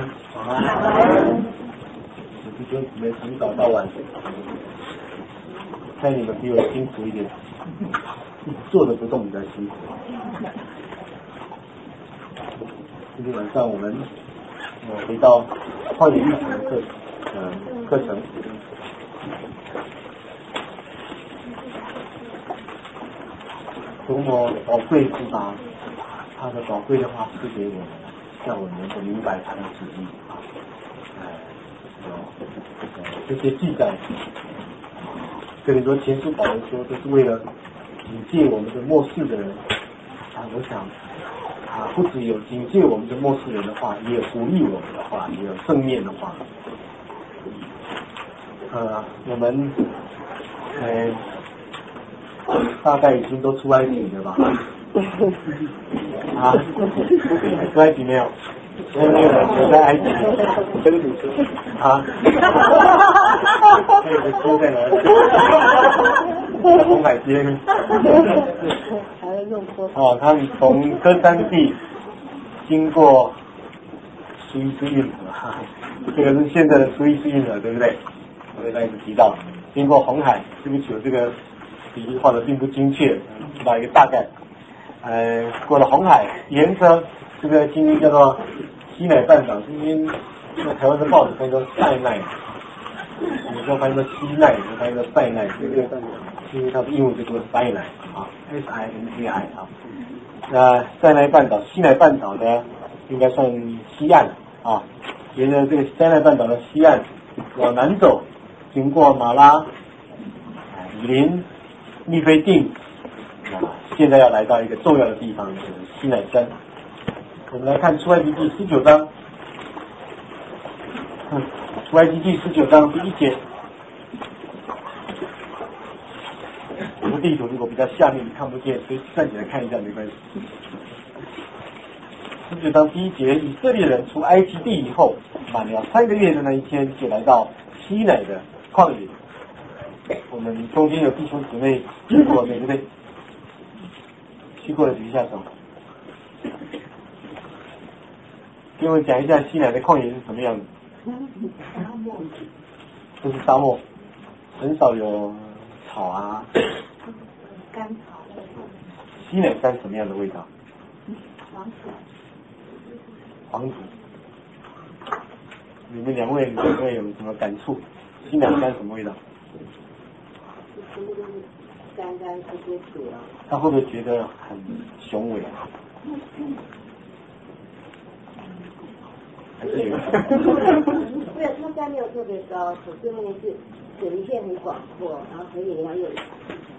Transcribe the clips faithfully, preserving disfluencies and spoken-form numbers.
安，晚安。弟兄姊妹从早到晚，看你们比我辛苦一点，坐着不动比较辛苦。今天晚上我们呃回到旷野历程的课呃课程。多么宝贵是把他的宝贵的话赐给我们，让我们能够明白他的旨意啊！呃，呃这些记载，哥林多前书保罗说，都是为了警戒我们的末世的人啊！我想啊，不只有警戒我们的末世人的话，也有鼓励我们的话，也有正面的话。呃，我们呃。大概已经都出埃及了吧？啊，出埃及没有？现在没有人留在埃及。啊？还有个书在哪里？红海边。哦，他们从歌山地经过苏伊士运河，这个是现在的苏伊士运河，对不对？我给大家提到，经过红海，对不起，我这个比喻画的并不精确，知道一个大概。呃，过了红海，沿着这个今天叫做西乃半岛，今天在台湾的报纸翻译成塞奈，有时候翻译成西奈，有时候翻译成塞奈，这个因为它的英文就读塞奈啊 ，S I N A I 啊。那塞奈半岛，西乃半岛的应该算西岸啊，沿着这个塞奈半岛的西岸往南走，经过马拉、以琳、密菲定。啊，现在要来到一个重要的地方，就是西乃山。我们来看出埃及记十九章，嗯，出埃及记十九章第一节。这个地图如果比较下面你看不见，所以站起来看一下没关系。十九章第一节，以色列人出埃及地以后，满了三个月的那一天，就来到西乃的旷野。我们中间有弟兄姊妹去过，对不对？去过的举一下手，给我们讲一下西乃的旷野是什么样子。都是沙漠，很少有草啊。 干草。 西乃山什么样的味道？ 黄土。 黄土。你们两位你们会有什么感触？西乃山什么味道？ 干干湿湿土啊。 他会不会觉得很雄伟啊？还是有？ 没有，他家没有特别高，可是问题是水线很广阔，然后河也要又长。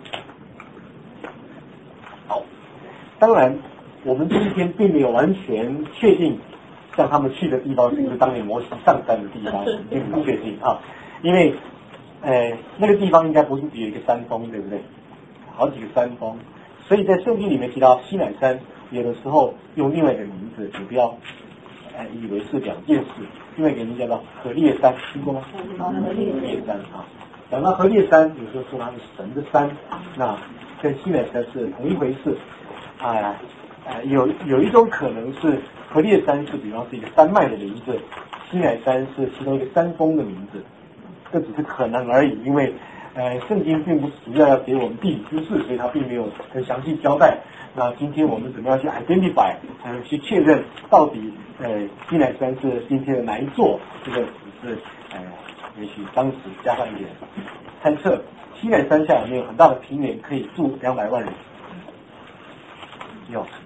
好，当然，我们今天并没有完全确定，像他们去的地方是不是当年摩西上山的地方，并不确定啊，因为，呃，那个地方应该不是只有一个山峰，对不对？好几个山峰，所以在圣经里面提到西乃山，有的时候用另外一个名字，你不要呃以为是两件事。另外一个名字叫做何烈山，听过吗？何烈山啊，讲到何烈山，有时候说它是神的山，那跟西乃山是同一回事啊。呃，有有一种可能是何烈山是比方是一个山脉的名字，西乃山是其中一个山峰的名字，这只是可能而已，因为。呃，圣经并不是主要要给我们地理知识，所以它并没有很详细交代。那今天我们怎么样去 identify， 才能去确认到底呃西乃山是今天的哪一座？这个只是呃，也许当时加上一点猜测。西乃山下有没有很大的平原可以住两百万人？有。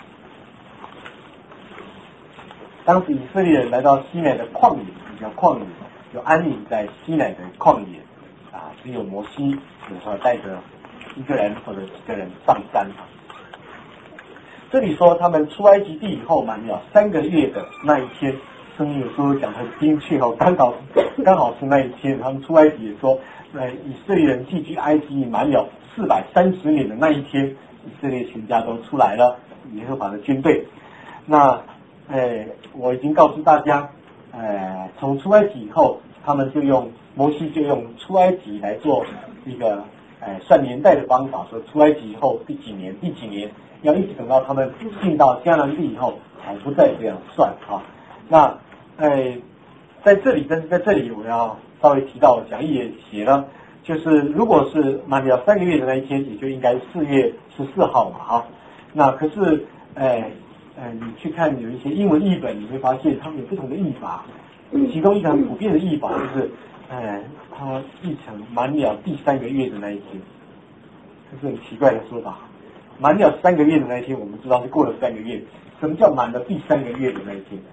当时以色列人来到西乃的旷野，叫旷野，有安营在西乃的旷野。啊，只有摩西有时候带着一个人或者几个人上山。这里说他们出埃及地以后满了三个月的那一天，圣经有时候讲很精确哦，刚好刚好是那一天。他们出埃及也说，呃，以色列人寄居埃及满了四百三十年的那一天，以色列全家都出来了，耶和华的军队。那呃，我已经告诉大家，呃，从出埃及以后，他们就用。摩西就用出埃及来做一个呃算年代的方法，说出埃及以后第几年第几年，要一直等到他们进到迦南地以后，才不再这样算啊。那哎，在这里，但是在这里我要稍微提到，讲义也写了，就是如果是满了三个月的那一天，也就应该四月十四号嘛，哈。那可是，哎，哎，你去看有一些英文译本，你会发现他们有不同的译法。其中一个很普遍的译法就是，哎，它译成满了第三个月的那一天，这是很奇怪的说法。满了三个月的那一天，我们知道是过了三个月。什么叫满了第三个月的那一天？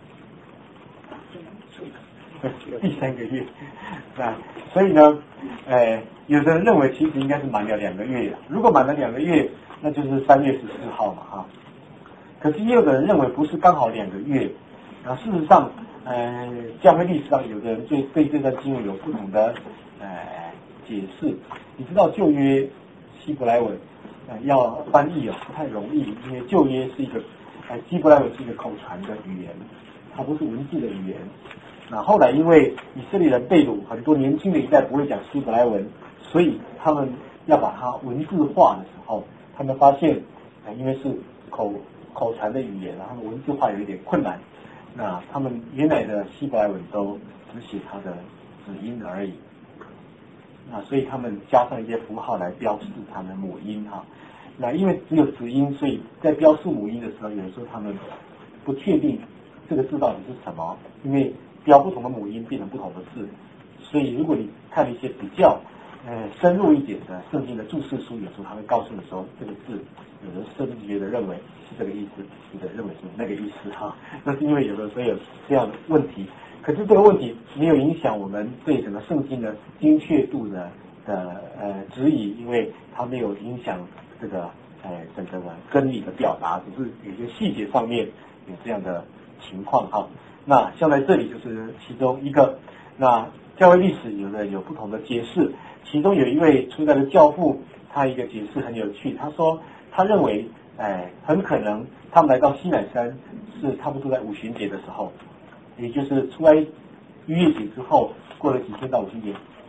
第三个月，啊，所以呢，呃，有的人认为其实应该是满了两个月，如果满了两个月，那就是三月十四号嘛，哈。可是也有的人认为不是刚好两个月，啊，事实上，呃，教会历史上有的人对对这段经文有不同的呃解释。你知道旧约希伯来文，呃，要翻译啊不太容易，因为旧约是一个，呃，希伯来文是一个口传的语言，它不是文字的语言。那后来因为以色列人被掳，很多年轻的一代不会讲希伯来文，所以他们要把它文字化的时候，他们发现，呃、因为是口口传的语言，然后文字化有一点困难。那他们原来的希伯来文都只写它的子音而已，那所以他们加上一些符号来标示它的母音哈。那因为只有子音，所以在标示母音的时候，有时候他们不确定这个字到底是什么，因为标不同的母音变成不同的字，所以如果你看一些比较呃深入一点的圣经的注释书，有时候他会告诉你说这个字，有的甚至觉得认为是这个意思，有的认为是那个意思哈。那是因为有的时候有这样的问题，可是这个问题没有影响我们对整个圣经的精确度的的呃质疑，因为它没有影响这个呃整个的根理的表达，只是有些细节上面有这样的情况哈。那像在这里就是其中一个，那教会历史有的有不同的解释，其中有一位初代的教父，他一个解释很有趣，他说他认为，哎，很可能他们来到西乃山是差不多在五旬节的时候，也就是出来逾越节之后过了几天到五旬节，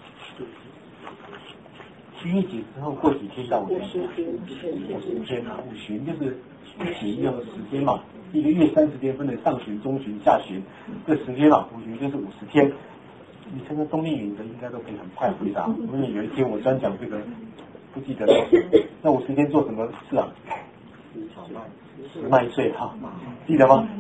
逾越节之后过几天到五旬节，五十天啊，五旬就是一起用的时间嘛。一个月三十天，分成上旬、中旬、下旬，这十天啊，五旬就是五十天。你看看冬令营的应该都可以很快回答，因为有一天我专讲这个，不记得了。那五十天做什么事啊？拾麦穗哈，记得吗？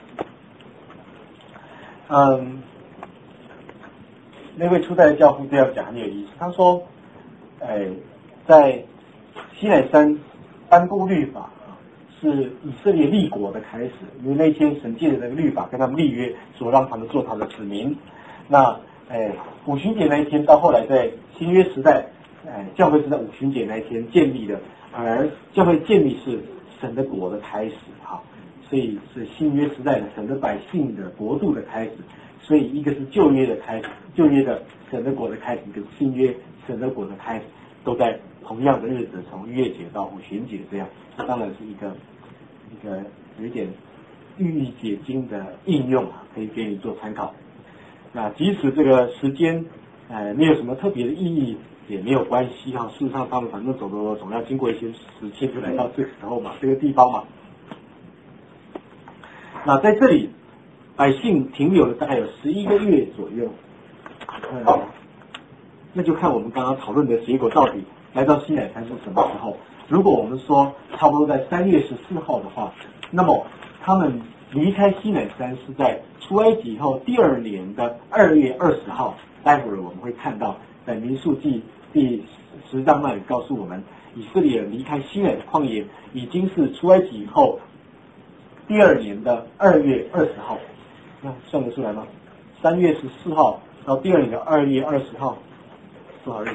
嗯，那位初代的教父这样讲很有意思，他说，哎，在西乃山颁布律法。是以色列立国的开始，因为那天神借的那个律法跟他们立约，说让他们做他的子民。那哎，五旬节那一天到后来在新约时代，哎，教会是在五旬节那一天建立的，而教会建立是神的国的开始哈，所以是新约时代的神的百姓的国度的开始。所以一个是旧约的开始，旧约的神的国的开始，一个是新约神的国的开始，都在同样的日子，从逾越节到五旬节这样，这当然是一个一个有一点寓意解经的应用啊，可以给你做参考。那即使这个时间呃没有什么特别的意义，也没有关系哈。事实上，他们反正走走总要经过一些时期，就来到这个时候嘛，这个地方嘛。那在这里，百姓停留了大概有十一个月左右，呃，那就看我们刚刚讨论的结果到底来到西乃山是什么时候。如果我们说差不多在三月十四号的话，那么他们离开西乃山是在出埃及以后第二年的二月二十号。待会儿我们会看到，在民数记第十章那里告诉我们，以色列人离开西乃的旷野已经是出埃及以后第二年的二月二十号。那算得出来吗？三月十四号到第二年的二月二十号，多少日子？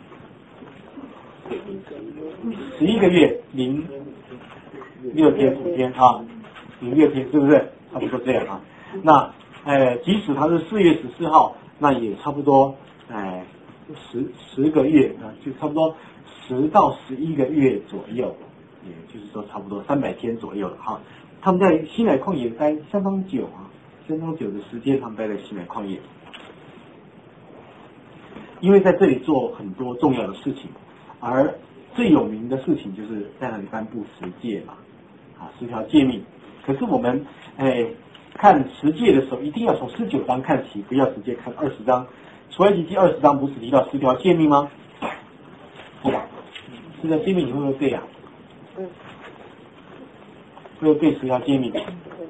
十一个月零六天五天啊，零六天是不是？差不多这样啊。那呃，即使它是四月十四号，那也差不多呃十十个月啊，就差不多十到十一个月左右，也就是说差不多三百天左右了哈。他们在西乃旷野待相当久啊，相当久的时间，他们待在西乃旷野，因为在这里做很多重要的事情。而最有名的事情就是在那里颁布十诫嘛，啊，十条诫命。可是我们哎看十诫的时候，一定要从十九章看起，不要直接看二十章。出埃及记二十章不是提到十条诫命吗？对吧？十条诫命你会不会背啊？ 嗯。 会不会背十条诫命？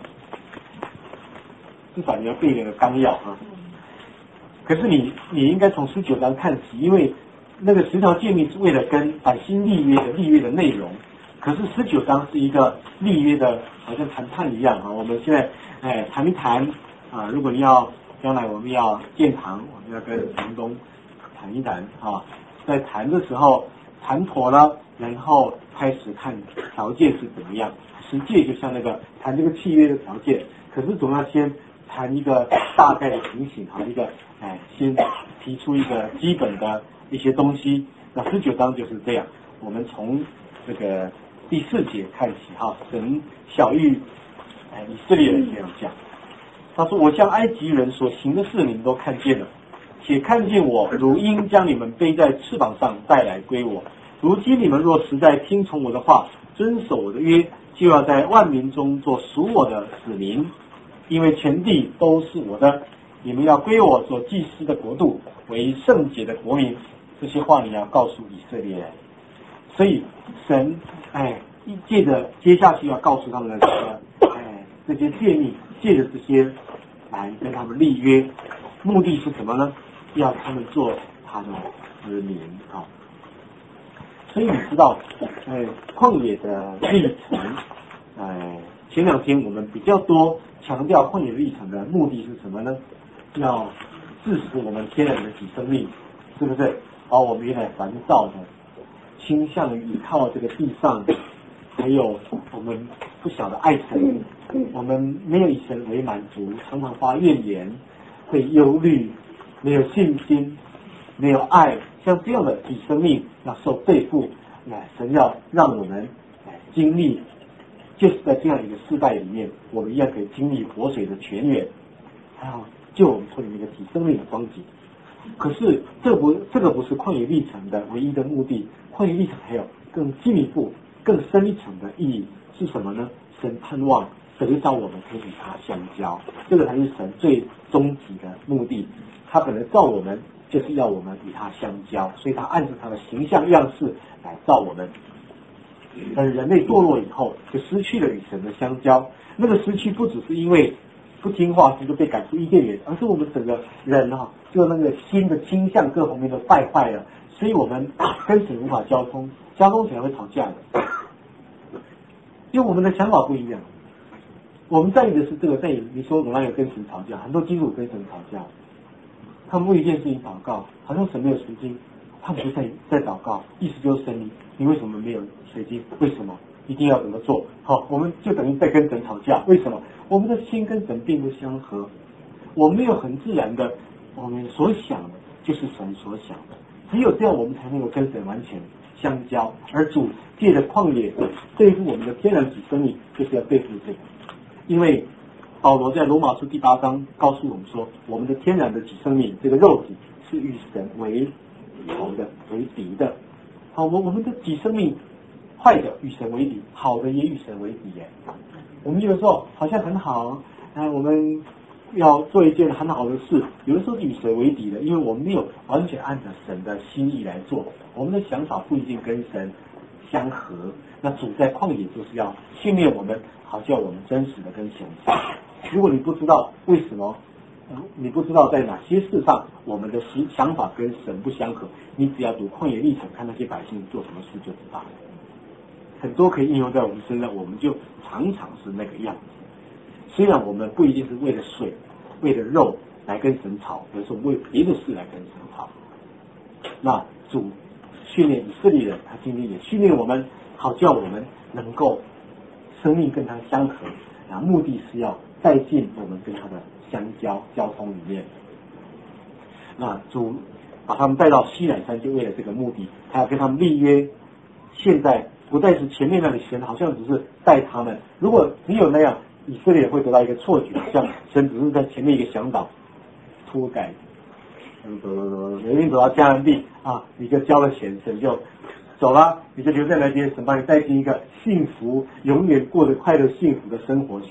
至少你要背那个纲要啊。可是你你应该从十九章看起，因为那个十条诫命是为了跟百姓立约的立约的内容。可是十九章是一个立约的，好像谈判一样啊。我们现在哎谈一谈啊，如果你要将来我们要建堂，我们要跟房东谈一谈啊。在谈的时候谈妥了，然后开始看条件是怎么样。十诫就像那个谈这个契约的条件，可是总要先谈一个大概的情形哈，一个哎先提出一个基本的一些东西。那十九章就是这样，我们从这个第四节看起哈，神晓谕哎以色列人这样讲，他说：“我向埃及人所行的事，你们都看见了，且看见我如鹰将你们背在翅膀上带来归我。如今你们若实在听从我的话，遵守我的约，就要在万民中做属我的子民，因为全地都是我的。你们要归我做祭司的国度，为圣洁的国民。”这些话你要告诉以色列人。所以神哎，借着接下去要告诉他们的这个哎这些诫命，借着这些来跟他们立约，目的是什么呢？要他们做他的子民啊。所以你知道，哎，旷野的历程，哎，前两天我们比较多强调旷野历程的目的是什么呢？要致死我们天然的己生命，是不是？把我们原来烦躁的倾向于依靠这个地上，还有我们不晓得爱神，我们没有以神为满足，常常发怨言，会忧虑，没有信心，没有爱，像这样的己生命要受对付，哎，神要让我们哎经历，就是在这样一个世代里面，我们一样可以经历活水的泉源，还有救我们脱离那个己生命的光景。可是这不这个不是旷野历程的唯一的目的，旷野历程还有更进一步、更深一层的意义是什么呢？神盼望得着我们可以与他相交，这个才是神最终极的目的。他本来造我们就是要我们与他相交，所以他按照他的形象样式来造我们。但人类堕落以后，就失去了与神的相交。那个失去不只是因为不听话就被赶出伊甸园，而是我们整个人啊，就那个心的倾向各方面都败坏了，所以我们跟神无法交通，交通起来会吵架的，因为我们的想法不一样。我们在意的是这个，在意你说我哪有跟神吵架？很多基督徒跟神吵架，他们为一件事情祷告，好像神没有时间，他们就在在祷告，意思就是神你你为什么没有水晶？为什么一定要怎么做？好，我们就等于在跟神吵架。为什么？我们的心跟神并不相合，我们没有很自然的，我们所想的就是神所想的，只有这样我们才能够跟神完全相交。而主借着旷野对付我们的天然己生命，就是要对付这个。因为保罗在罗马书第八章告诉我们说，我们的天然的己生命，这个肉体是与神为仇的，为敌的。好，我我们的己生命坏的与神为敌，好的也与神为敌耶。我们有的时候好像很好，啊，我们要做一件很好的事，有的时候是与神为敌的，因为我们没有完全按照神的心意来做，我们的想法不一定跟神相合。那主在旷野就是要训练我们，好叫我们真实的跟神相合。如果你不知道为什么，嗯，你不知道在哪些事上我们的想法跟神不相合，你只要读旷野历程，看那些百姓做什么事就知道了。很多可以应用在我们身上，我们就常常是那个样子。虽然我们不一定是为了水、为了肉来跟神吵，有时候为别的事来跟神吵。那主训练以色列人，他今天也训练我们，好叫我们能够生命跟他相合，然后目的是要带进我们跟他的相交交通里面。那主把他们带到西乃山，就为了这个目的，他要跟他们立约。现在不再是前面那里神好像只是带他们，如果只有那样，以色列会得到一个错觉，像神只是在前面一个向导突改，嗯，走走走，有一天走到迦南地啊，你就交了钱，神就走了，你就留在那边，神把你带进一个幸福，永远过着快乐幸福的生活，像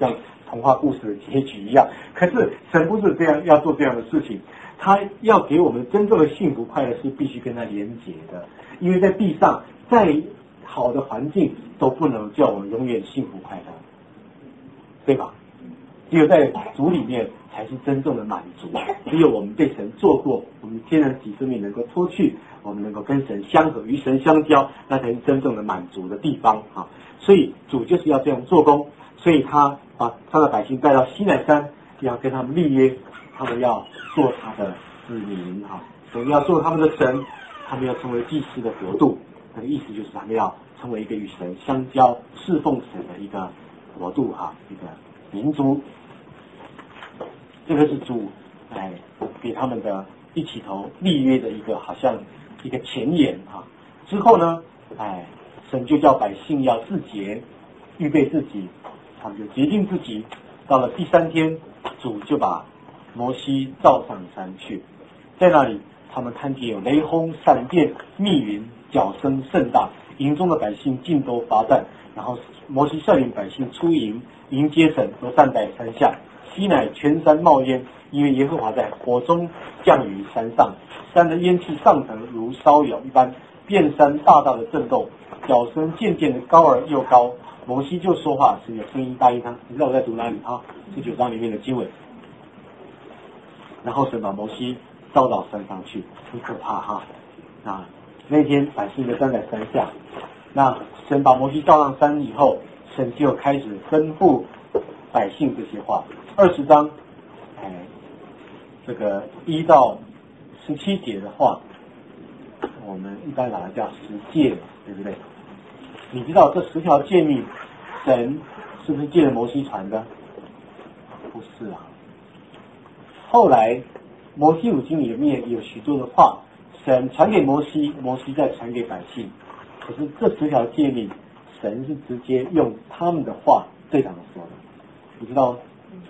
童话故事的结局一样。可是神不是这样要做这样的事情，他要给我们真正的幸福快乐是必须跟他连结的，因为在地上再好的环境都不能叫我们永远幸福快乐，对吧？只有在主里面才是真正的满足，只有我们被神做过，我们天然己生命能够脱去，我们能够跟神相合，与神相交，那才是真正的满足的地方啊！所以主就是要这样做工，所以他把他的百姓带到西乃山，要跟他们立约，他们要做他的子民啊，神要做他们的神，他们要成为祭司的国度。那个意思就是他们要成为一个与神相交、侍奉神的一个国度啊，一个民族。这个是主哎给他们的一起头立约的一个好像一个前言啊。之后呢，哎，神就叫百姓要自洁，预备自己，他们就洁净自己。到了第三天，主就把摩西召上山去，在那里他们看见有雷轰、闪电、密云，角声甚大，营中的百姓尽都发战。然后摩西率领百姓出营迎接神，都站在山下。西乃全山冒烟，因为耶和华在火中降于山上，山的烟气上腾如烧窑一般，遍山大大的震动，角声渐渐的高而又高。摩西就说话，是有声音答应他。你知道我在读哪里啊？十九章里面的经文。然后神把摩西召到山上去，很可怕哈。啊，那天百姓就站在山下，那神把摩西召上山以后，神就开始吩咐百姓这些话。二十章，哎，这个一到十七节的话，我们一般把它叫十诫，对不对？你知道这十条诫命，神是不是借着摩西传的？不是啊。后来摩西五经里面有许多的话，神传给摩西，摩西再传给百姓。可是这十条诫命，神是直接用他们的话对他们说的，你知道吗？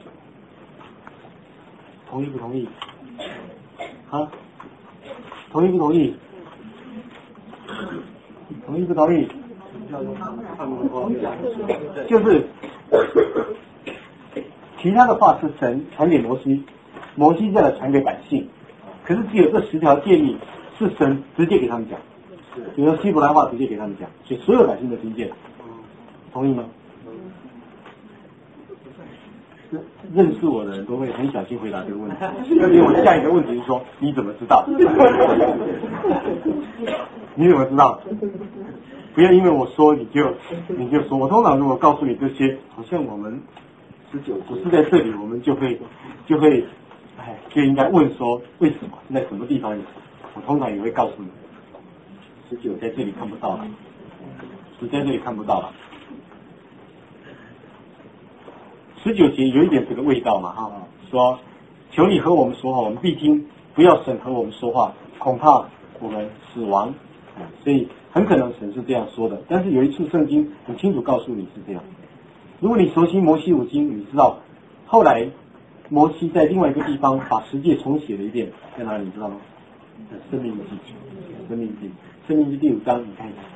同意不同意？啊？同意不同意？同意不同意？就是其他的话是神传给摩西，摩西再来传给百姓，可是只有这十条诫命是神直接给他们讲，比如说希伯来话直接给他们讲，所以所有百姓都听见，同意吗？认识我的人都会很小心回答这个问题，而且我下一个问题是说你怎么知道？你怎么知道？不要因为我说你就你就说，我通常如果告诉你这些，好像我们十九不是在这里，我们就会就会哎就应该问说为什么在什么地方有？我通常也会告诉你，十九在这里看不到了，十在这里看不到了。十九节有一点这个味道嘛哈，说求你和我们说话，我们必听，不要神和我们说话，恐怕我们死亡。所以很可能神是这样说的，但是有一处圣经很清楚告诉你是这样。如果你熟悉摩西五经，你知道后来摩西在另外一个地方把十诫重写了一遍，在哪里你知道吗？申命记，申命记，申命记第五章，你看一下，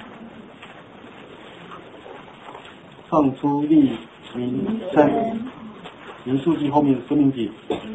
创出立民生民数记后面的申命记。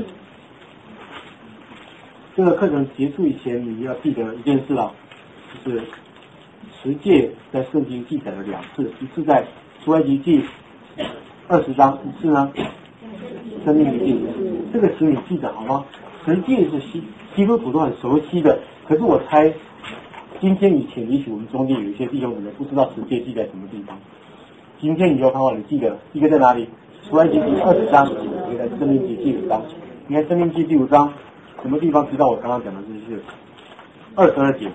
这个课程结束以前，你要记得一件事啊，就是十诫在圣经记载了两次，一次在出埃及记二十章，一次呢申命记。这个请你记得好吗？十诫是西基督徒都很熟悉的，可是我猜今天以前也许我们中间有一些弟兄姊妹不知道十诫记在什么地方。今天你就看好，你记得一个在哪里？出埃及记二十章，一个在申命记第五章。你看申命记第五章什么地方知道我刚刚讲的这些？二十二节，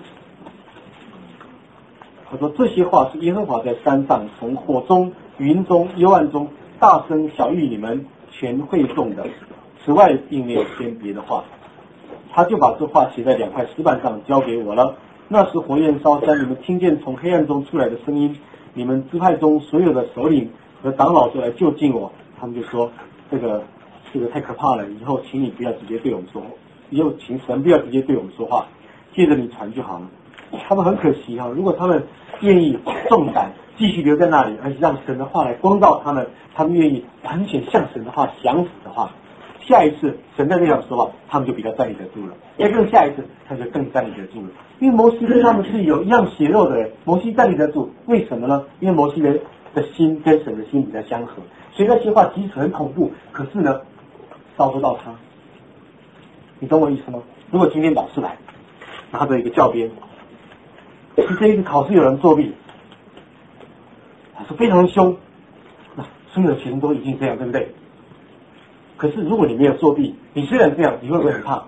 他说这些话是耶和华在山上从火中、云中、幽暗中大声晓谕你们全会众的，此外并没有添别的话。他就把这话写在两块石板上交给我了。那时火焰烧山，你们听见从黑暗中出来的声音，你们支派中所有的首领和长老就来就近我，他们就说这个这个太可怕了，以后请你不要直接对我们说话，以后请神不要直接对我们说话，借着你传就好了。 他们很可惜哈、哦，如果他们愿意重胆继续留在那里，而且让神的话来光照他们，他们愿意完全向神的话降服的话，下一次神在那样说话，他们就比较站立得住了。再更下一次，他就更站立得住了。因为摩西跟他们是有一样血肉的人，摩西站立得住，为什么呢？因为摩西的的心跟神的心比较相合，所以那些话即使很恐怖，可是呢，烧不到他。你懂我意思吗？如果今天老师来，拿着一个教鞭，是这一次考试有人作弊，他是非常凶，那所有的学生都已经这样，对不对？可是如果你没有作弊，你虽然这样，你会不会很怕？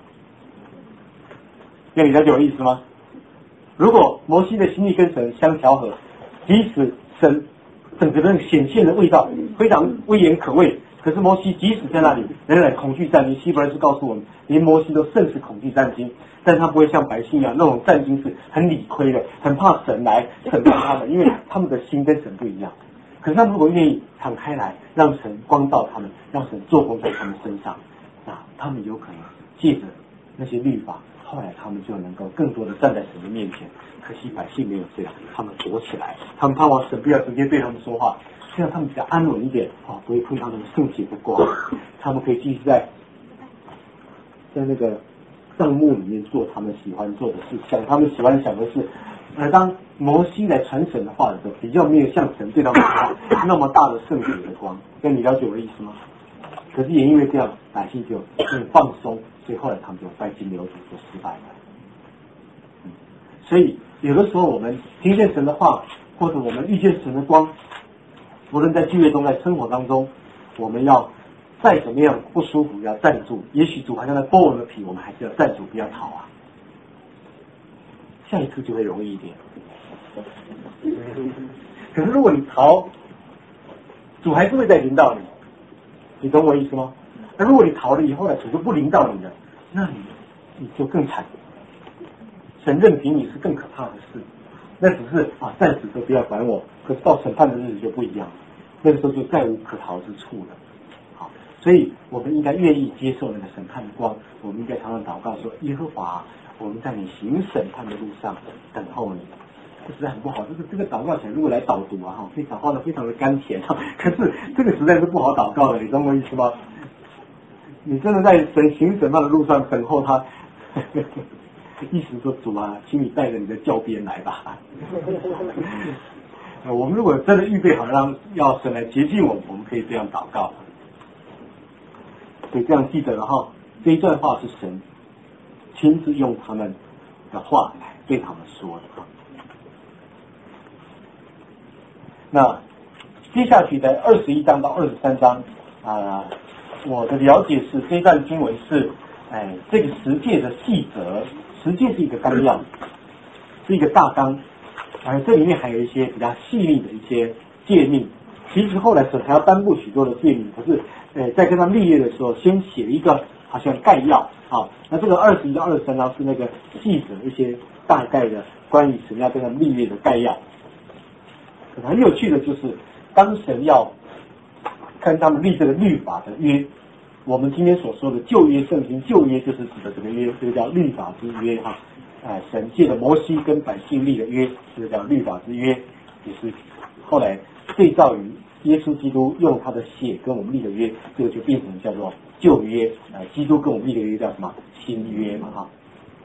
那你了解我意思吗？如果摩西的心意跟神相调和，即使神整个人显现的味道非常威严可畏，可是摩西即使在那里仍然恐惧战惊。希伯来书告诉我们，连摩西都甚是恐惧战惊，但他不会像百姓一样，那种战惊是很理亏的，很怕神来审判他们，因为他们的心跟神不一样。可是他们如果愿意敞开来，让神光照他们，让神做工在他们身上，那他们有可能借着那些律法，后来他们就能够更多的站在神的面前。可惜百姓没有这样，他们躲起来，他们盼望神不要直接对他们说话，这样他们比较安稳一点啊，不会碰他们的圣洁不光，他们可以继续在在那个帐幕里面做他们喜欢做的事，想他们喜欢想的事。而当摩西来传神的话的时候，比较没有像神对他们说那么大的圣洁的光。那你了解我的意思吗？可是也因为这样，百姓就很放松，所以后来他们就拜金牛犊就失败了。嗯，所以有的时候我们听见神的话，或者我们遇见神的光，无论在聚会中，在生活当中，我们要再怎么样不舒服，要站住。也许主还在那剥我们的皮，我们还是要站住，不要逃啊。下一次就会容易一点。可是如果你逃，主还是会再临到你，你懂我意思吗？而如果你逃了以后呢，主就不临到你了，那你你就更惨。神任凭你是更可怕的事。那只是啊，暂时都不要管我，可是到审判的日子就不一样了，那个时候就再无可逃之处了。好，所以我们应该愿意接受那个审判的光，我们应该常常祷告说：耶和华，我们在你行审判的路上等候你。这实在很不好，这个这个祷告起来，如果来导读啊，哈，可以祷告的非常的甘甜哈。可是这个实在是不好祷告的，你懂我意思吗？你真的在神行审判的路上等候他，呵呵意思说主啊，请你带着你的教鞭来吧。我们如果真的预备好让要神来洁净我们，我们可以这样祷告。所以这样记得了哈，这一段话是神亲自用他们的话来对他们说的哈。那接下去在二十一章到二十三章啊、呃，我的了解是这一段经文是哎这个十诫的细则，十诫是一个纲要，是一个大纲，而这里面还有一些比较细腻的一些诫命。其实后来神还要颁布许多的诫命，可是呃在跟他立约的时候，先写了一个好像概要啊。那这个二十一到二十三章是那个细则一些大概的关于神要跟他立约的概要。很有趣的就是，当神要看他们立这个律法的约，我们今天所说的旧约圣经，旧约就是指的这个约，这个叫律法之约哈。哎，神借着摩西跟百姓立的约，这个叫律法之约，也是后来对照于耶稣基督用他的血跟我们立的约，这个就变成叫做旧约。呃，基督跟我们立的约叫什么？新约嘛哈。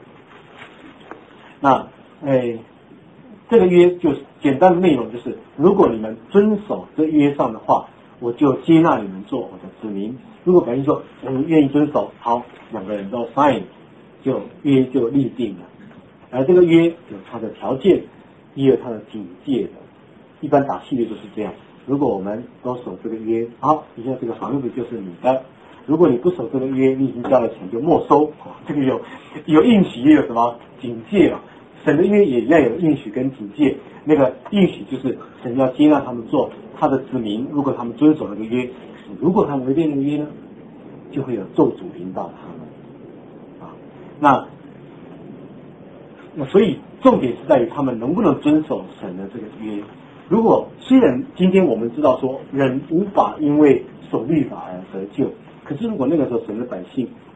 那哎。这个约就简单的内容就是，如果你们遵守这约上的话，我就接纳你们做我的子民。如果百姓说我们愿意遵守，好，两个人都 sign， 就约就立定了。而这个约有它的条件，也有它的警戒的。一般打系列就是这样。如果我们都守这个约，好，以下这个房子就是你的。如果你不守这个约，你已经交了钱就没收。这个有有应许，也有什么警戒啊？神的约也要有应许跟警戒，那个应许就是神要接纳他们做他的子民，如果他们遵守那个约，如果他们违背那个约呢，就会有咒诅临到他们啊。那那所以重点是在于他们能不能遵守神的这个约。如果虽然今天我们知道说人无法因为守律法而得救，可是如果那个时候神的百姓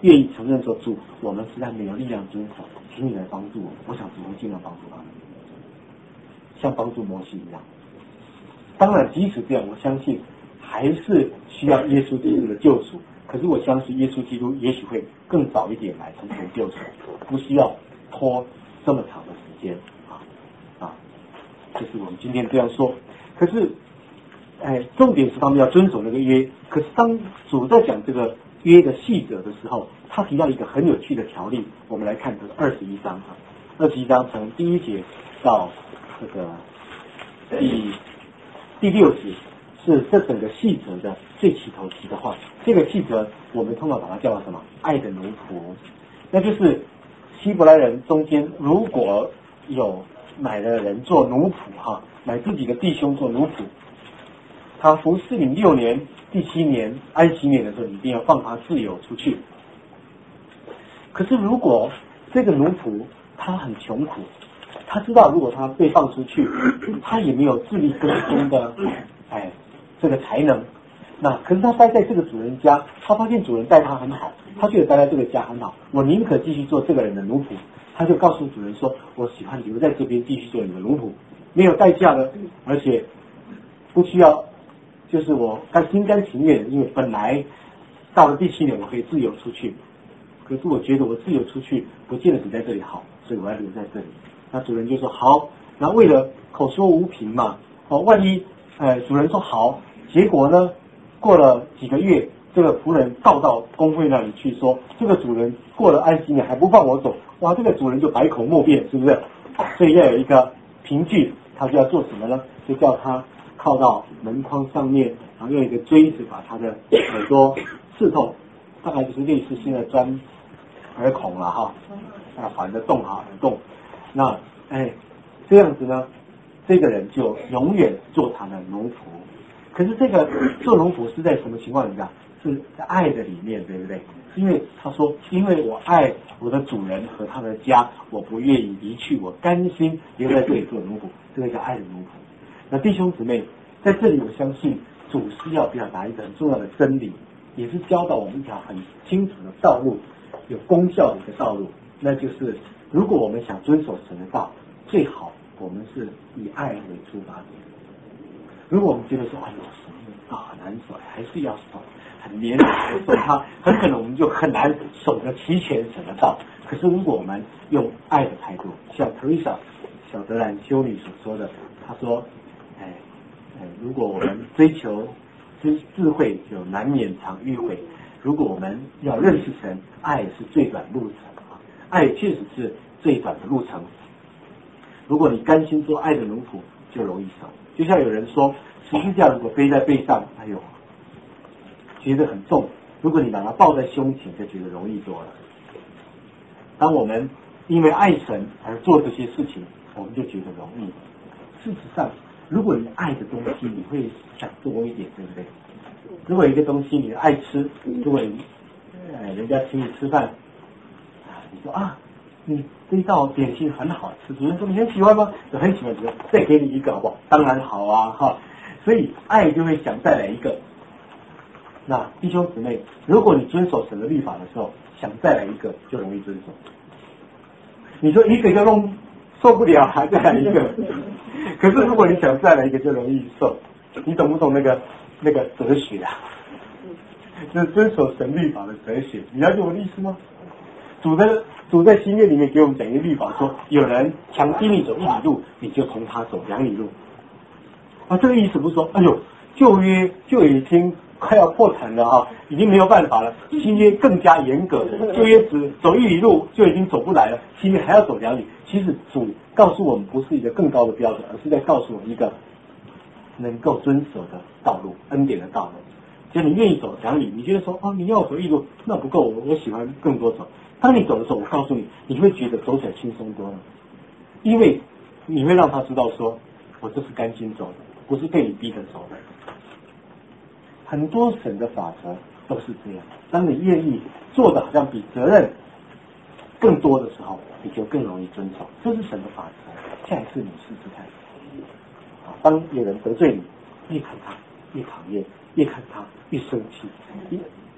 愿意承认说主，我们实在没有力量遵守，请你来帮助我。我想主会尽量帮助他们，像帮助摩西一样。当然，即使这样，我相信还是需要耶稣基督的救赎。可是我相信耶稣基督也许会更早一点来成全救赎，不需要拖这么长的时间啊啊！这是我们今天这样说。可是，哎，重点是他们要遵守那个约。可是当主在讲这个约的细则的时候，他提到一个很有趣的条例，我们来看这个二十一章啊，二十一章从第一节到这个第第六节，是这整个细则的最起头提的话。这个细则我们通常把它叫做什么？爱的奴仆。那就是希伯来人中间如果有买了人做奴仆哈，买自己的弟兄做奴仆，他服侍你六年，第七年安息年的时候，你一定要放他自由出去。可是如果这个奴仆他很穷苦，他知道如果他被放出去，他也没有自力更生的哎这个才能。那可是他待在这个主人家，他发现主人待他很好，他觉得待在这个家很好，我宁可继续做这个人的奴仆。他就告诉主人说，我喜欢留在这边继续做你的奴仆，没有代价的，而且不需要，就是我甘心甘情愿，因为本来到了第七年我可以自由出去，可是我觉得我自由出去不见得比在这里好，所以我要留在这里。那主人就说好，然后为了口说无凭嘛，哦，万一呃主人说好，结果呢？过了几个月，这个仆人告到公会那里去说，这个主人过了安息年还不放我走，哇，这个主人就百口莫辩，是不是？所以要有一个凭据，他就要做什么呢？就叫他靠到门框上面，然后用一个锥子把他的耳朵刺透，大概就是类似现在钻耳孔了哈，啊，反正洞哈耳洞。那哎，这样子呢，这个人就永远做他的奴仆。可是这个做奴仆是在什么情况底下？是在爱的里面，对不对？因为他说，因为我爱我的主人和他的家，我不愿意离去，我甘心留在这里做奴仆，这个叫爱的奴仆。那弟兄姊妹，在这里我相信主是要表达一个很重要的真理，也是教导我们一条很清楚的道路，有功效的一个道路，那就是如果我们想遵守神的道，最好我们是以爱为出发点。如果我们觉得说，哎呦，神的道很难守，还是要守，很黏来守它，很可能我们就很难守得齐全神的道。可是如果我们用爱的态度，像 Teresa 小德兰修女所说的，她说，哎哎，如果我们追求智智慧，就难免常迂回。如果我们要认识神，爱是最短路程啊，爱确实是最短的路程。如果你甘心做爱的奴仆，就容易守。就像有人说，十字架如果背在背上，哎呦，觉得很重；如果你把它抱在胸前，就觉得容易多了。当我们因为爱神而做这些事情，我们就觉得容易。事实上，如果你爱的东西，你会想多一点，对不对？如果一个东西你爱吃，如果你呃人家请你吃饭，啊，你说啊，你这一道点心很好吃，主人说你很喜欢吗？我很喜欢，主人再给你一个好不好？当然好啊，哈。所以爱就会想再来一个。那弟兄姊妹，如果你遵守神的律法的时候，想再来一个就容易遵守。你说一个就弄受不了，还再来一个。可是如果你想再来一个，就容易受。你懂不懂那个那个哲学啊？就是遵守神律法的哲学，你了解我的意思吗？主在主在新约里面给我们讲一个律法，说有人强逼你走一里路，你就从他走两里路。啊，这个意思不是说，哎呦，旧约就已经快要破产了哈，已经没有办法了，新约更加严格，旧约只走一里路就已经走不来了，新约还要走两里。其实主告诉我们不是一个更高的标准，而是在告诉我们一个能够遵守的道路，恩典的道路。就你愿意走两里，你觉得说哦，你要我走一路那不够，我我喜欢更多走。当你走的时候，我告诉你，你会觉得走起来轻松多了，因为你会让他知道说，我这是甘心走的，不是被你逼着走的。很多神的法则都是这样，当你愿意做的好像比责任更多的时候，你就更容易遵守。这是神的法则。下一次你试试看。当有人得罪你，越看他越讨厌，越看他越生气，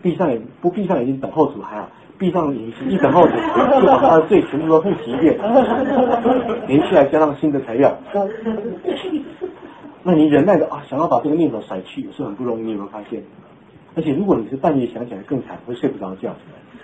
闭上眼不闭上眼睛等候主还好，闭上眼睛一等候主，就把他的罪全部都复习一遍，连续来加上新的材料。那你忍耐的啊，想要把这个念头甩去，也是很不容易，你有没有发现？而且如果你是半夜想起来更惨，会睡不着觉。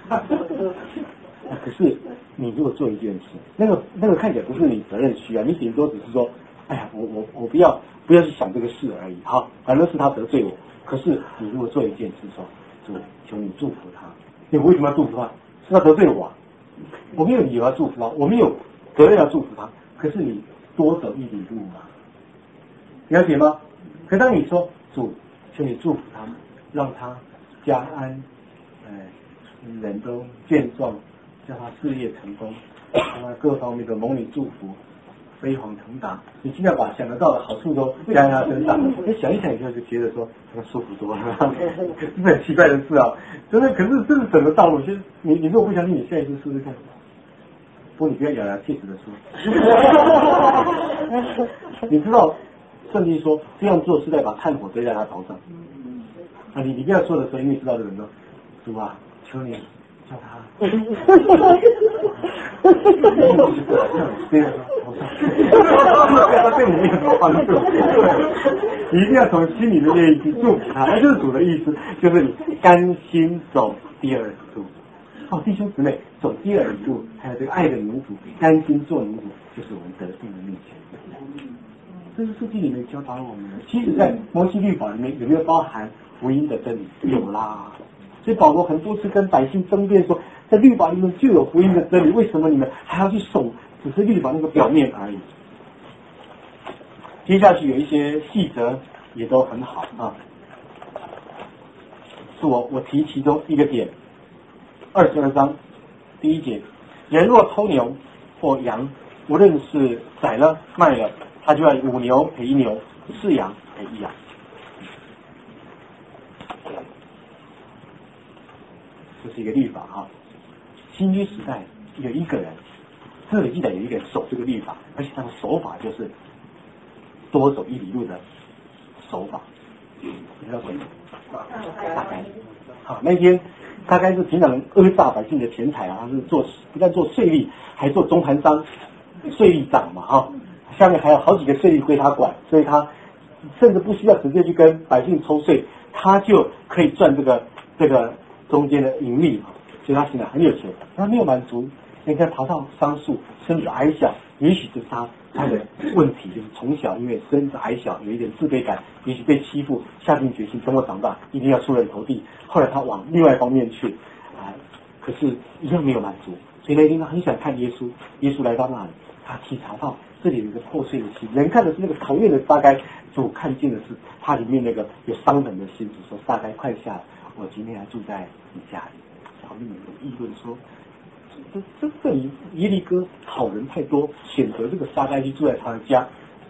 可是你如果做一件事，那个那个看起来不是你责任需要，你顶多只是说，哎呀，我我我不要不要去想这个事而已，好，反正是他得罪我。可是你如果做一件事说，主，求你祝福他，你为什么要祝福他？是他得罪我、啊，我没有理由要祝福他，我没有责任要祝福他。可是你多走一里路嘛，了解吗？可当你说主，求你祝福他，让他家安，哎，人都健壮，叫他事业成功，让他各方面的蒙你祝福，飞黄腾达。你尽量把想得到的好处都加在他身上，你想一想，你就觉得说他舒服多了，是很奇怪的事啊！真的，可是这是整个道路。其实你你如果不相信，你下一次试试看。不过你不要咬牙切齿的说。你知道圣经说这样做是在把炭火堆在他头上。啊，你你不要说的时候，因为你知道这个人说，主啊，求你叫他，对头上，他对你没有什么帮助，你一定要从心里的愿意去祝福他，那就是主的意思，就是你甘心走第二路。哦，弟兄姊妹，走第二路，还有这个爱的奴仆，甘心做奴仆，就是我们得胜的秘诀。这是圣经里面教导我们的。其实，在摩西律法里面有没有包含福音的真理？有啦。所以保罗很多次跟百姓争辩说，在律法里面就有福音的真理，为什么你们还要去守只是律法那个表面而已？接下去有一些细则也都很好啊。是我我提其中一个点，二十二章第一节，人若偷牛或羊，无论是宰了卖了，他就要五牛赔一牛，四羊赔一羊。这是一个律法哈。新约时代有一个人，这里记载有一个人守这个律法，而且他的手法就是多走一里路的手法。你知道谁？大概。好，那天大概是平常讹诈百姓的钱财啊，他是做不但做税吏，还做中盘商、税吏长嘛哈。下面还有好几个税吏归他管，所以他甚至不需要直接去跟百姓抽税，他就可以赚这个这个中间的盈利，所以他现在很有钱。他没有满足，你看逃到桑树，身子矮小，也许是他他的问题就是从小因为身子矮小，有一点自卑感，也许被欺负，下定决心等我长大一定要出人头地。后来他往另外一方面去啊，可是一样没有满足，所以那天他很想看耶稣。耶稣来到那里，他体察到这里有一个破碎的心，人看的是那个讨厌的撒该，主看见的是他里面那个有伤痕的心。主说：撒该快下来，我今天还住在你家里。然后你们议论说，这这这里耶利哥好人太多，选择这个撒该去住在他的家。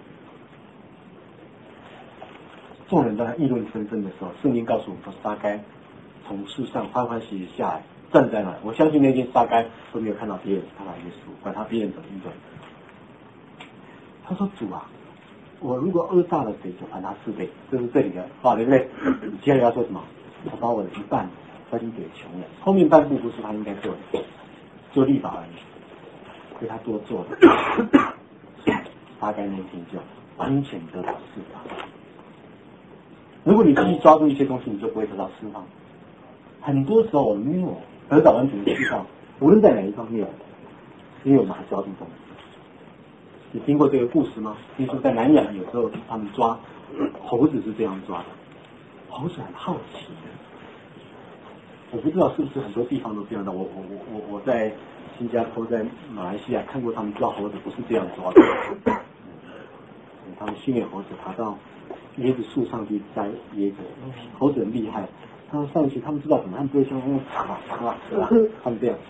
众人在议论纷纷的时候，圣经告诉我们说，撒该从树上欢欢喜喜下来，站在那。我相信那天撒该都没有看到别人，看到耶稣，管他别人怎么议论。他说：主啊，我如果讹诈了谁，就还他四倍。这是这里的话，对不对？接下来要说什么？我把我的一半分给穷人。后面半部不是他应该做的，做律法而已，所以他多做了。撒该那天就完全得到释放。如果你继续抓住一些东西，你就不会得到释放。很多时候我们没有得到完全的释放，无论在哪一方面，因为我们还抓住东西。你听过这个故事吗？听说在南洋有时候他们抓猴子是这样抓的，猴子很好奇的。我不知道是不是很多地方都这样的。我我我我我在新加坡、在马来西亚看过他们抓猴子，不是这样抓的。他们训练猴子爬到椰子树上去摘椰子，猴子很厉害。他们上去，他们知道怎么，他们不会像那种爬啊爬啊爬啊，他们这样。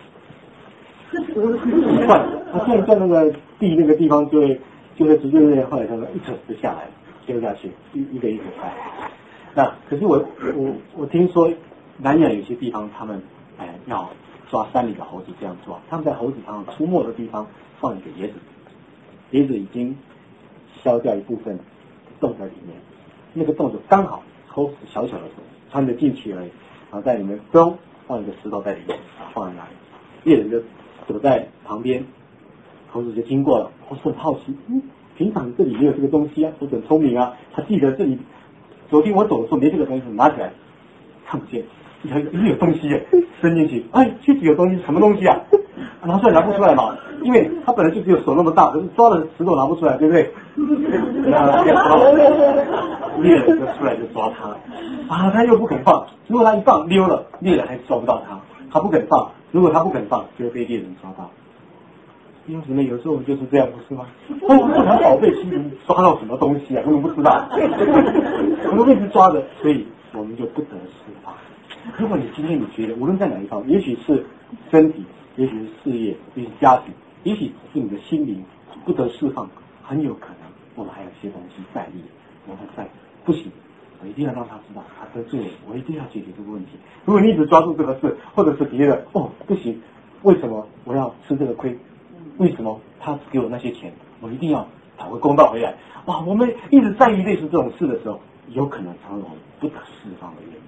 转，他转在那个地那个地方就会就会直接那后来他们一扯就下来了，丢下去，一一个一个拍。那可是我我我听说南洋有些地方他们哎要抓山里的猴子这样抓，他们在猴子常常出没的地方放一个椰子，椰子已经削掉一部分洞在里面，那个洞就刚好猴子小小的手穿得进去而已， 然后在里面咚放一个石头在里面，放在那里，猎人就躲在旁边，猴子就经过了，猴子很好奇，嗯，平常这里没有这个东西啊，猴子很聪明啊，他记得这里昨天我走的时候没这个东西，拿起来看不见，一看有有东西耶，伸进去，哎，确实有东西，什么东西啊？拿出来拿不出来嘛，因为他本来就只有手那么大，可是抓了石头拿不出来，对不对？然后猎人就出来就抓他，啊，他又不肯放，如果他一放溜了，猎人还抓不到他，他不肯放，如果他不肯放，就会被猎人抓到。弟兄姊妹，有时候我们就是这样，不是吗？哦，这条宝贝其实抓到什么东西啊，根本不知道，我们一直抓着，所以我们就不得释放。如果你今天你觉得无论在哪一方，也许是身体，也许是事业，也许是家庭，也许是你的心灵不得释放，很有可能我们还有些东西在意，我们在不行，我一定要让他知道他得罪我，我一定要解决这个问题。如果你一直抓住这个事，或者是别人，哦，不行，为什么我要吃这个亏？为什么他给我那些钱，我一定要讨个公道回来？哇，我们一直在意类似这种事的时候，有可能成为我们不得释放的原因。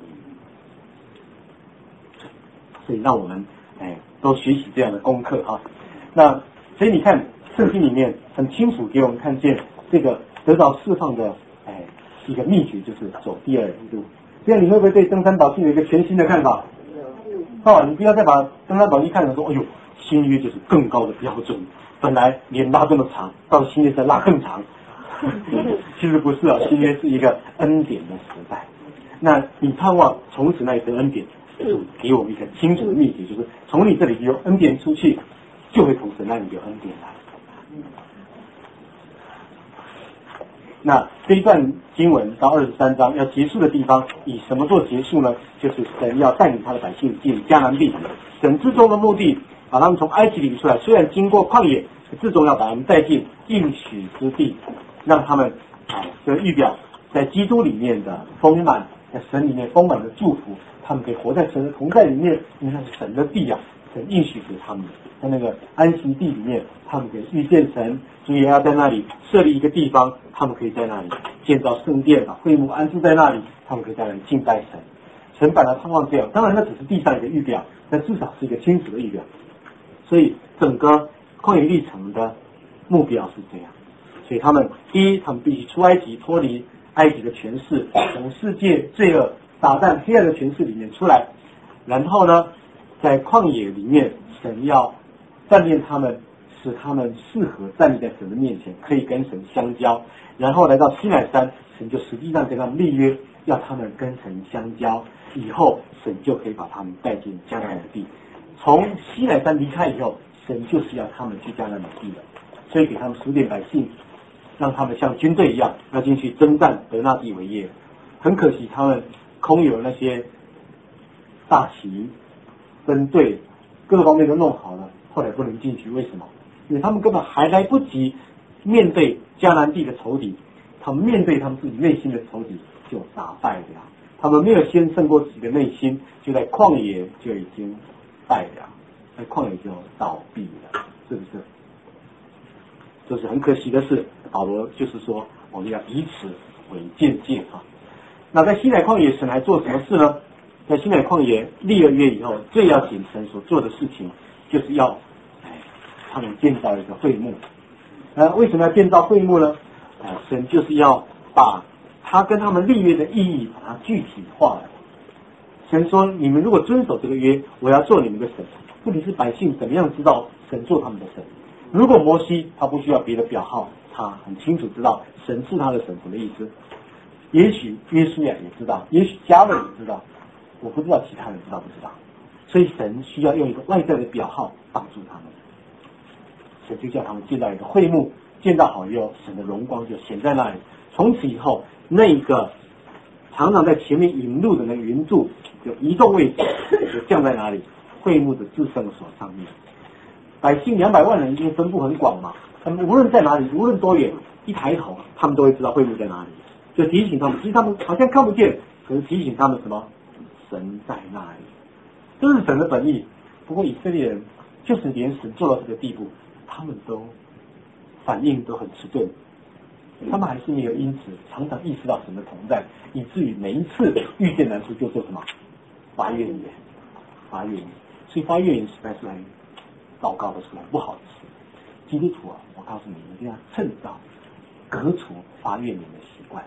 所以让我们哎都学习这样的功课哈。那所以你看圣经里面很清楚给我们看见这个得到释放的哎一个秘诀，就是走第二路。这样你会不会对登山宝训有一个全新的看法？哦，你不要再把登山宝训看成说，哎呦，新约就是更高的标准，本来连拉这么长，到新约再拉更长。其实不是啊，新约是一个恩典的时代。那你盼望从此那一个恩典，就给我们一个清楚的秘诀，就是从你这里有恩典出去，就会从神那里有恩典来。那这一段经文到二十三章要结束的地方，以什么做结束呢？就是神要带领他的百姓进迦南地，神至终的目的，把他们从埃及领出来，虽然经过旷野，至终要把他们带进应许之地，让他们啊，这预表在基督里面的丰满，在神里面丰满的祝福，他们可以活在神的同在里面，因为那是神的地啊，神应许给他们，在那个安息地里面，他们可以遇见神，主也要在那里设立一个地方，他们可以在那里建造圣殿，把会幕安置在那里，他们可以在那里敬拜神。神本来盼望这样，当然那只是地上一个预表，但至少是一个清楚的预表。所以整个旷野历程的目标是这样。所以他们第一，他们必须出埃及，脱离埃及的权势，从世界罪恶、撒旦、黑暗的权势里面出来。然后呢，在旷野里面，神要锻炼他们，使他们适合站立在神的面前，可以跟神相交。然后来到西乃山，神就实际上跟他们立约，要他们跟神相交。以后神就可以把他们带进迦南美地。从西乃山离开以后，神就是要他们去迦南美地了，所以给他们数点百姓，让他们像军队一样要进去征战，得那地为业。很可惜，他们空有那些大旗、分队各方面都弄好了，后来不能进去。为什么？因为他们根本还来不及面对迦南地的仇敌，他们面对他们自己内心的仇敌就打败了。他们没有先胜过自己的内心，就在旷野就已经败了，在旷野就倒闭了，是不是？这是很可惜的事。保罗就是说，我们要以此为鉴戒啊。那在西乃旷野，神还做什么事呢？在西乃旷野立了约以后，最要紧神所做的事情，就是要哎，他们建造一个会幕。呃，为什么要建造会幕呢？呃，神就是要把他跟他们立约的意义，把它具体化了。神说：“你们如果遵守这个约，我要做你们的神。”问题是百姓怎么样知道神做他们的神？如果摩西他不需要别的表号，他很清楚知道神是他的神什么意思。也许约书亚也知道，也许迦勒也知道，我不知道其他人知道不知道。所以神需要用一个外在的表号帮助他们。神就叫他们建造一个会幕，建造好以后，神的荣光就显在那里。从此以后，那个常常在前面引路的那个云柱就移动位置，就降在哪里？会幕的至圣所上面。百姓两百万人，已经分布很广嘛，他们无论在哪里，无论多远，一抬头，他们都会知道会幕在哪里，就提醒他们。其实他们好像看不见，可是提醒他们什么？神在那里，这是神的本意。不过以色列人就是连神做到这个地步，他们都反应都很迟钝，他们还是没有因此常常意识到神的同在，以至于每一次遇见难处就做什么？ 发怨言，发怨言，所以发怨言实在是很糟糕的事，很不好的事。基督徒啊，我告诉你，一定要趁早革除发怨言的习惯。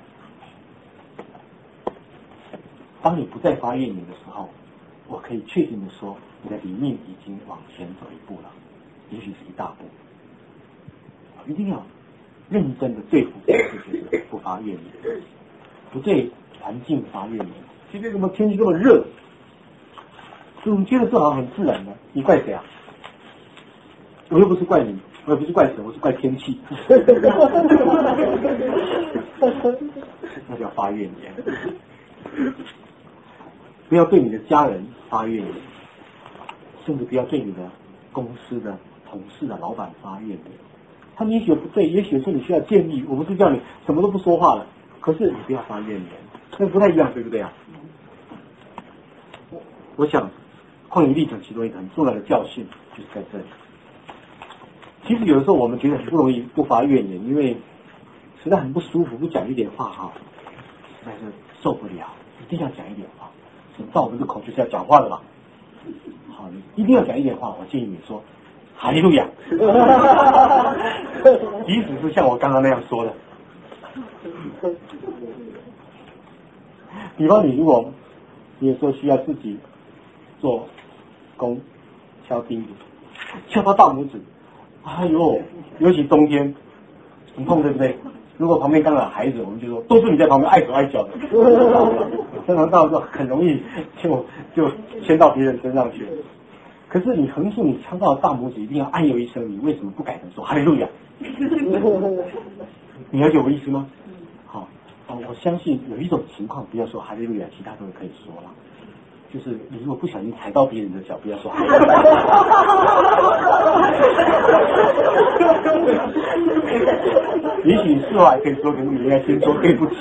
当你不再发怨言的时候，我可以确定的说，你的里面已经往前走一步了，也许是一大步。一定要认真的对付这个事情，不发怨言，不对环境发怨言。今天怎么天气这么热？我们觉得这好像很自然的，你怪谁啊？我又不是怪你，我也不是怪神，我是怪天气。那叫发怨言。不要对你的家人发怨言，甚至不要对你的公司的同事的老板发怨言。他们也许不对，也许说你需要建议，我不是叫你什么都不说话了，可是你不要发怨言，那不太一样，对不对啊？我想旷野历程其中一个很重要的教训就是在这里。其实有的时候我们觉得很不容易不发怨言，因为实在很不舒服，不讲一点话哈，实在是受不了，一定要讲一点话。照我们的口就是要讲话的嘛，好，你一定要讲一点话。我建议你说哈利路亚，即使是像我刚刚那样说的。比方你如果你有时候需要自己做工敲钉子，敲到大拇指，哎呦，尤其冬天很痛，对不对？如果旁边刚好有孩子，我们就说都是你在旁边碍手碍脚的，常常到时候很容易就就牵到别人身上去。可是你横竖你敲到大拇指，一定要哎呦一声，你为什么不改成说哈利路亚？你了解我意思吗？好，哦，我相信有一种情况不要说哈利路亚，其他都可以说了。就是你如果不小心踩到别人的脚，不要说哈利路亚。也许事后还可以说，可是你应该先说对不起。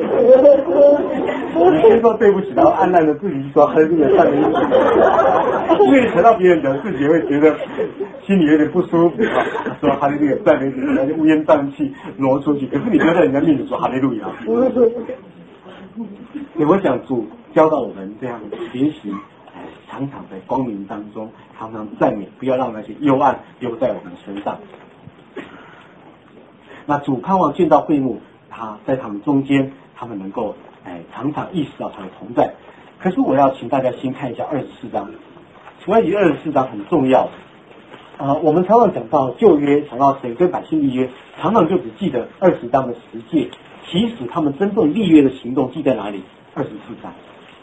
你先说对不起，然后暗暗的自己说哈利路亚赞美主。因为踩到别人脚，自己会觉得心里有点不舒服啊。说哈利路亚赞美主，然后就乌烟瘴气挪出去。可是你不要在人家面前说哈利路亚。我想主教导我们这样学习，哎，常常在光明当中，常常赞美，不要让那些幽暗留在我们身上。那主盼望见到会幕，他在他们中间，他们能够哎常常意识到他的同在。可是我要请大家先看一下二十四章，出埃及二十四章很重要。啊、呃，我们常常讲到旧约，讲到神跟百姓立约，常常就只记得二十章的十诫，其实他们真正立约的行动记在哪里？二十四章。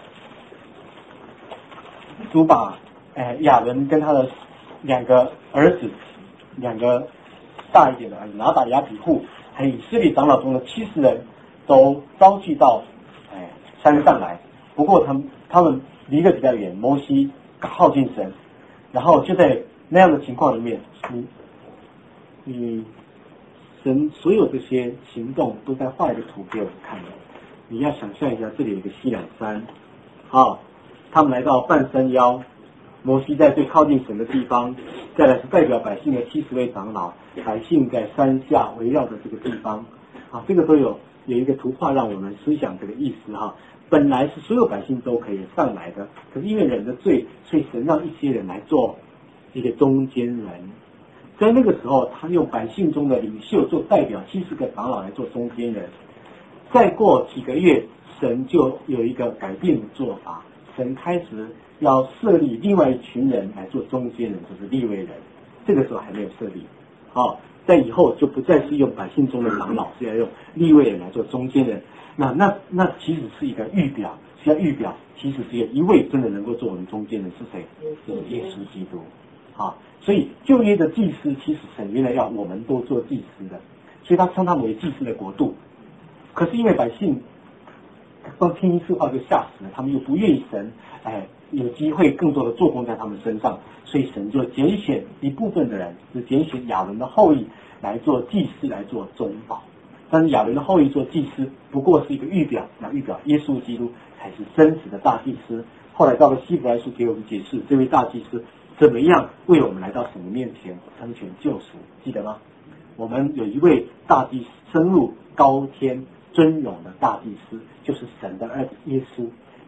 主把呃亚伦跟他的两个儿子，两个大一点的儿子拿打亚比户，还有以色列长老中的七十人，都召集到哎山上来。不过他们他们离得比较远，摩西靠近神，然后就在那样的情况里面，你你神所有这些行动都在画一个图给我们看的。你要想象一下，这里有一个西乃山，啊，他们来到半山腰，摩西在最靠近神的地方，再来是代表百姓的七十位长老，百姓在山下围绕着这个地方，啊，这个都有有一个图画让我们思想这个意思哈。本来是所有百姓都可以上来的，可是因为人的罪，所以神让一些人来做一个中间人。在那个时候，他用百姓中的领袖做代表，七十个长老来做中间人。再过几个月，神就有一个改变的做法，神开始要设立另外一群人来做中间人，就是利未人。这个时候还没有设立，好、哦，在以后就不再是用百姓中的长老，是要用利未人来做中间人。那那那其实是一个预表，是要预表，其实只有一位真的能够做我们中间人，是谁？就是耶稣基督。好、哦，所以旧约的祭司，其实神原来要我们都做祭司的，所以他称他们为祭司的国度。可是因为百姓光听一次话就吓死了，他们又不愿意神哎有机会更多的做工在他们身上，所以神就拣选一部分的人，就拣选亚伦的后裔来做祭司，来做中保。但是亚伦的后裔做祭司不过是一个预表，那预表耶稣基督才是真实的大祭司。后来到了希伯来书给我们解释，这位大祭司怎么样为我们来到神的面前成全救赎，记得吗？我们有一位大祭司升入高天尊荣的大祭司，就是神的儿子耶稣。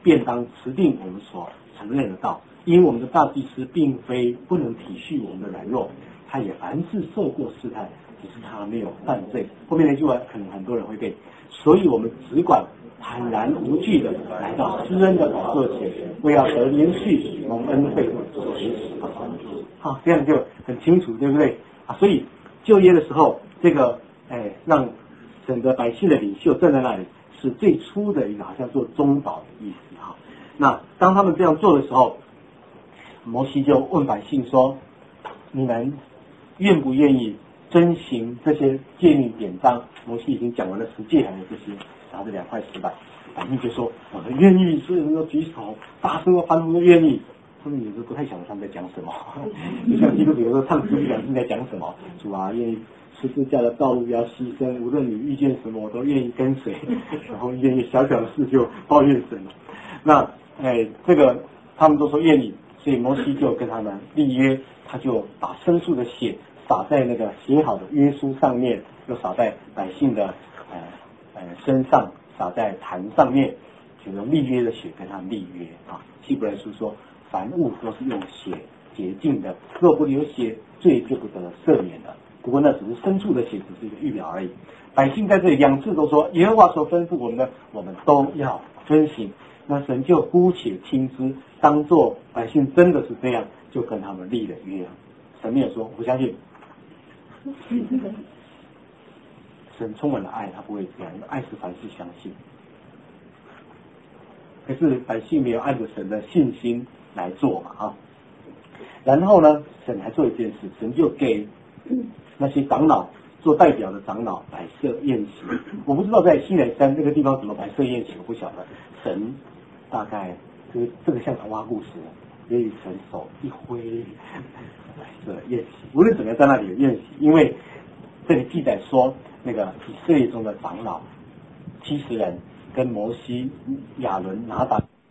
便当持定我们所承认的道，因为我们的大祭司并非不能体恤我们的软弱，他也凡事受过试探，只是他没有犯罪。后面那句话可能很多人会背，所以我们只管坦然无惧的来到施恩的宝座前，为要得连续蒙恩惠，随时发生。好，这样就很清楚，对不对啊？所以就业的时候，这个哎让整个百姓的领袖站在那里，是最初的一个好像做中保的意思哈。那当他们这样做的时候，摩西就问百姓说：“你们愿不愿意遵行这些诫命典章？”摩西已经讲完了十诫，还有这些，然后这两块石板，百姓就说：“我们愿意。”所有人都举手，大声的欢呼，都愿意。他们有时候不太晓得他们在讲什么，就像基督徒有时候唱诗不晓得是在讲什么。主啊，愿意十字架的道路要牺牲，无论你遇见什么，我都愿意跟随。然后愿意小小的事就抱怨神了。那哎，这个他们都说愿意，所以摩西就跟他们立约，他就把牲畜的血洒在那个写好的约书上面，又洒在百姓的呃呃身上，洒在坛上面，就用立约的血跟他们立约啊。希伯来书说，凡物都是用血洁净的，若不流血，罪就不得赦免了。不过那只是牲畜的血，只是一个预表而已。百姓在这里两次都说，耶和华所吩咐我们的，我们都要遵行。那神就姑且听之，当作百姓真的是这样，就跟他们立了约。神没有说我不相信，神充满了爱，他不会这样，爱是凡事相信。可是百姓没有按着神的信心来做嘛啊。然后呢，神还做一件事，神就给那些长老做代表的长老摆设宴席。我不知道在西乃山那个地方怎么摆设宴席，我不晓得。神大概这个这个像童话故事，所以神手一挥摆设宴席。无论怎么样，在那里有宴席，因为这里记载说，那个以色列中的长老七十人跟摩西、亚伦、拿达